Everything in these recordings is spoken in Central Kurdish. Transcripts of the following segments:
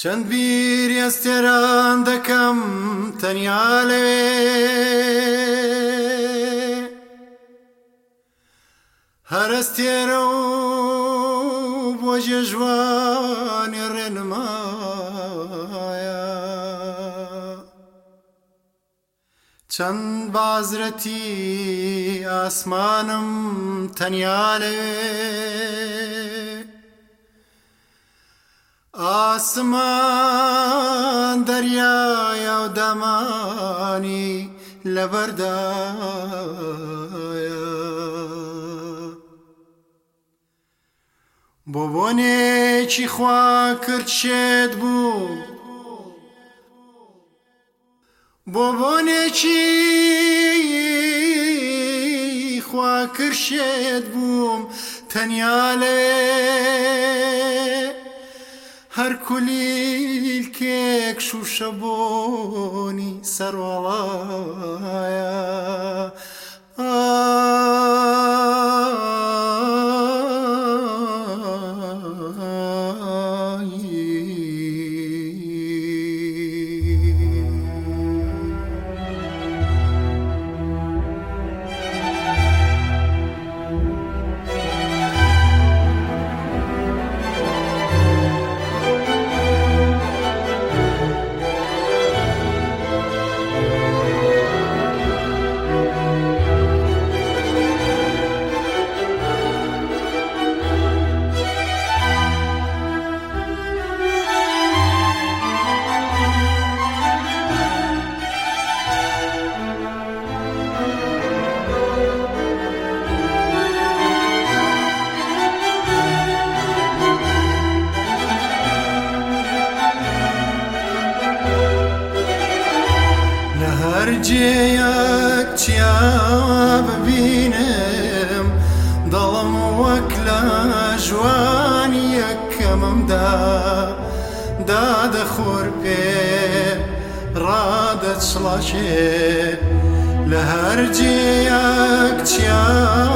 چەند بیری ئەستێران دەکەم تەنیا لەوێ، هەر ئەستێرە و بۆ جێژوانی ڕێنمایە، چەند بازرەتی ئاسمانم تەنیا لەوێ، ئاسمان دەریایە و دامانی لەبەردایە، بۆ بۆنێکی خوا کرد شێت بوو، بۆ بۆنێکی خوا کرد شێت بووم تەنیا لەوێ، هەر کولیلکێک شوشە بۆنی سەرۆڵایە، هەر جێیەک چیا ببینم دڵم وەک لە ژوانی یەکەممدا دادەخور پێ ڕادەچڵەچێ، لە هەر جێیەک چیا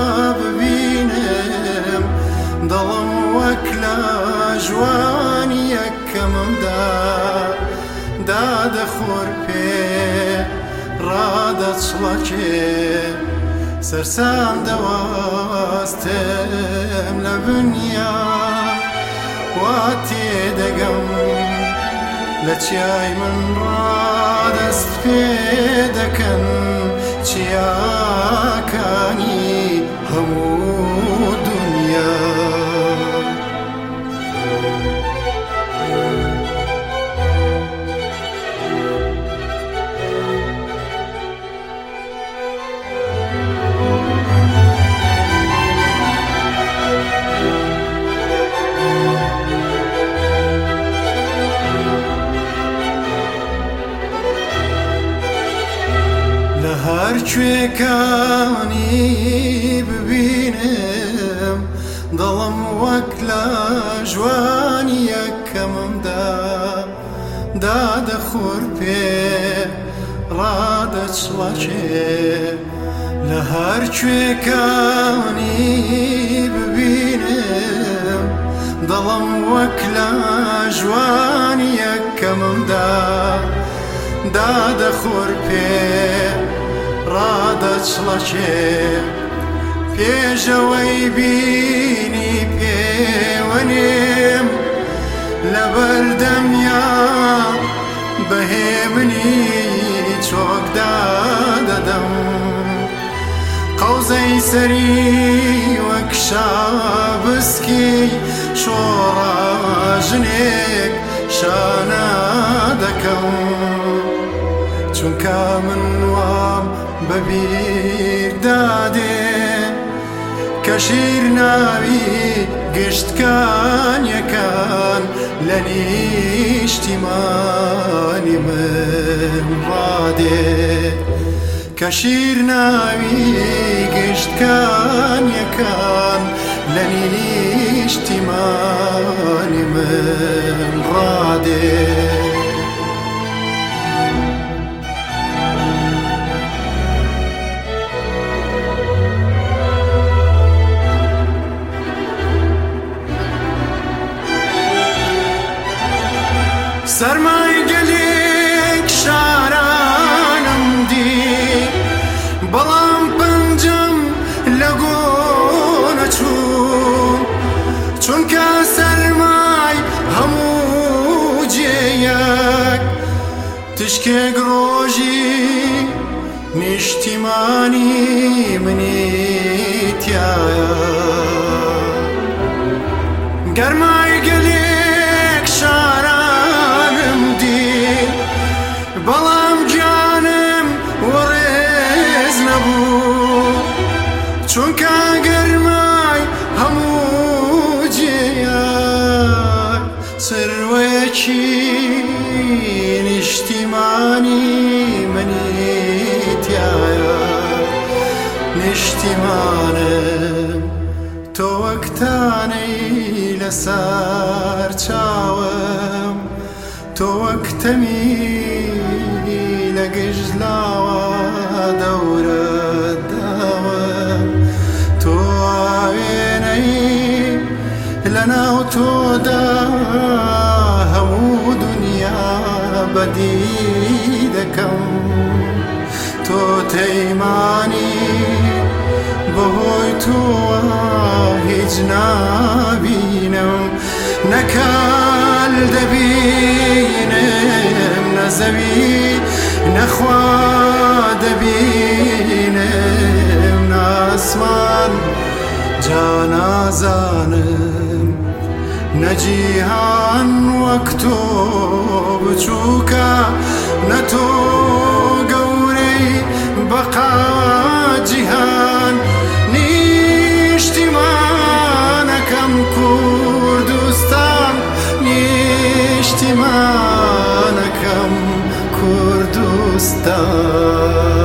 ببینم دڵم وەک لە ژوانی یەکەممدا دادەخور پێ ڕادەچڵەچێ، سەرسام دەواستم لە بنیا وا تێدەگەم، لە چیای من ڕادەست پێ دەکەن چیاکانی هەموو دونیا. هەر کوێکانی ببینم دڵم وەک لە ژوانی یەکەممدا دادەخور پێ ڕادەچڵەچێ، لە هەر کوێکانی ببینم دڵم وەک لە ژوانی یەکەممدا دادەخور پێ ڕادەچڵەچێ، پێشەوەی بینی پێوەنێم لە بەردەمیا بەهێمنی چۆکدا دەدەم، قەوزەی سەری وەک شابسکی شۆڕاژنێک شانە دەکەم، چونکە من وام بەبیر دادێ کە شیر ناوی گشتکانیەکان لە نیشتیمانی من ڕادێ، کە شیر ناوی گشتکانیەکان لە نیشتیمانی من ڕادێ. سەرمای گەلێک شارانم دی بەڵام پەنجەم لە گۆ نەچوو چونکە سەرمای هەموو جێیەک تشکێک ڕۆژی نیشتیمانی منی تایە گەرمای گەلێک شارانم دی بەڵام گیانم وەڕێز نەبوو چونکە گەرمای هەموو جێیەک سروەیەکی نیشتیمانی منی تایە نیشتیمانم تۆ وەکتانەی لەسەر چاوم تۆ وەکتەمی لە گژلاوە دەورەت داوم تۆ ئاوێنەی لەناو تۆدا هەموو دنیا بەدی دەکەم تۆ تەیمانی بەهۆی تۆوە هیچ نابینم نەکال دەبینم نەزەوی نەخوا دەبینم ناسمان جا نازانم نەجیهان وەک تۆ بچووکە نە تۆ گەورەی بەقا جیهان نیشتیمانەکەم کوردستان نیشتیمانەکەم کوردستان